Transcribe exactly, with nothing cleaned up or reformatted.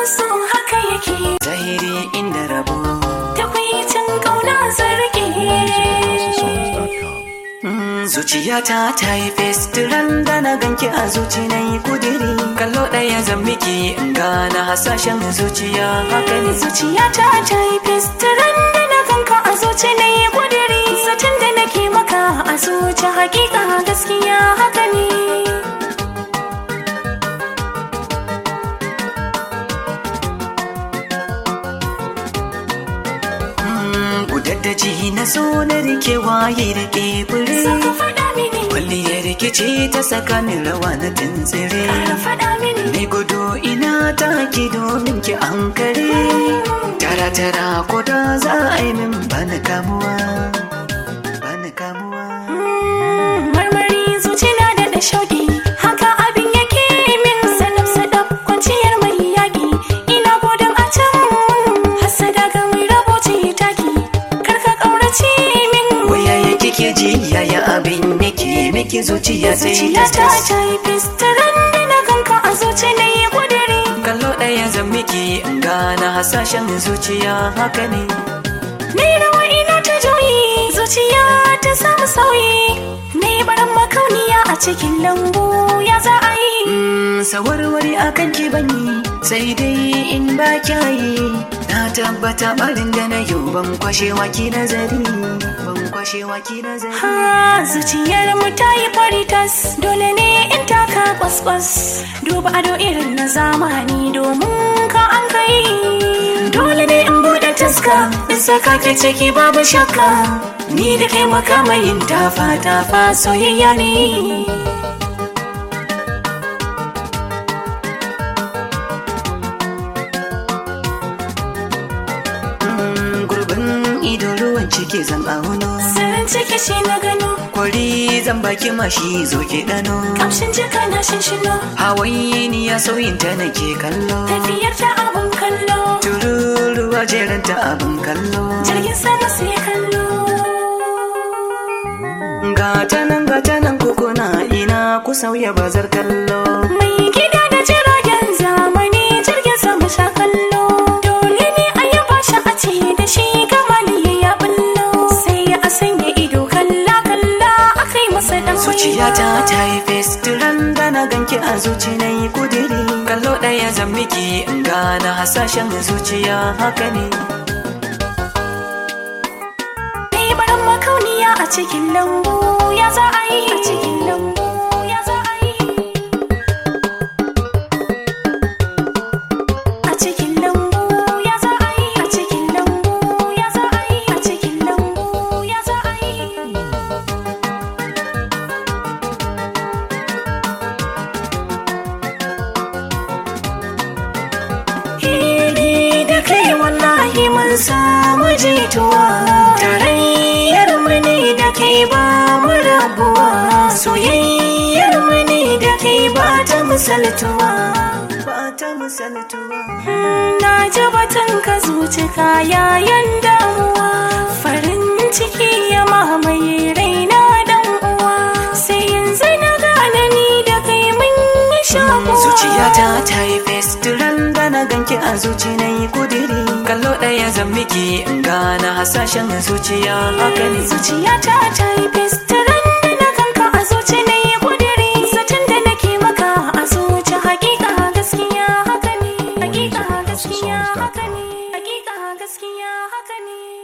so haka yake zahiri inda rabo takwicin kauna zargi zuciyata ta yi festiran da na ganki a zuci na yi kudiri kallo ɗaya zan miki in gana hasashen zuciya haka ne zuciyata ta yi festiran da na ganka a zuci na yi kudiri zaton da nake maka a zuci hakika gaskiya haka ne Kudaddaji na so na rike waye rike fure saka faɗa mini kwalliyar rikici ta tsakanin rawa na tuntsire ƙara faɗa mini ni gudu ina taki domin ki ankare tara tara ko da za a yi min bana kamuwa bana kamuwa marmari zuci na da da shauki haka abin yake min sadaf sadaf kwanciyar mai yaki ina gudun a can hasada ga mai raboci taki karka kaurace min waya ya kike ji yaya abin yake miki zuciya sai zuciya ta ta yi fistaran da na ganka a zuci na yi kudiri kallo ɗaya zan miki in gana hasashen zuciya haka ne ni rawa ina ta juyi zuciya ta samu sauyi ni baran makauniya a cikin lambu ya za a yi sawarwari akan ki bani sai dai in ba kyayi na tabbata barin da na yau ban kwashewa ki nazari ban kwashewa ki nazari ha zuciyar mu ta yi fari tas dole ne in taka kwaskwas duba ado irin na zamani domin ka an kai dole ne in bude taska in saka ke ciki babu shakka ni da kai makamayin tafa tafa soyayya ne ido ruwan ciki zan auno sirrin ciki shi na gano kwari zan baki mashi zo ke dano kamshin jika na shinshino hawaii ya sauyin ta nake kallo tafiyar ta abun kallo tururuwa jeran ta abun kallo jirgin sama sai kallo gata nan gata nan kukuna ina ku sauya bazar kallo mai gida da jiragen zamani jirgin sama sha kallo dole ne a yaba shi a ce da shi kamali ya bullo sai ya sanya ido kalla kalla akai masa dan zuciyata ta yi festiran da na ganki a zuci na yi kudiri kallo ɗaya zan miki in gana hasashen zuciya haka ne ni baran makauniya a cikin lambu ya za a yi a cikin lambu ya za a yi a cikin lambu ya za a yi a cikin lambu ya za a yi a cikin lambu ya za a yi da kai wallahi mun samu jituwa tarayyar mu ne da kai ba mu rabuwa soyayyar mu ne da kai ba ta misaltuwa ba ta misaltuwa na ji batun ka zuci kayayen damuwa farin ciki ya mamaye raina dan uwa sai yanzu na gane ni da kai mun yi shakuwa zuciyata ta yi festiran da na ganki a zuci na yi kudiri kallo ɗaya zan miki in gana hasashen zuciya haka ne zuciyata ta yi festiran da na ganka a zuci na yi kudiri zaton da nake maka a zuci hakika gaskiya haka ne hakika gaskiya haka ne hakika gaskiya haka ne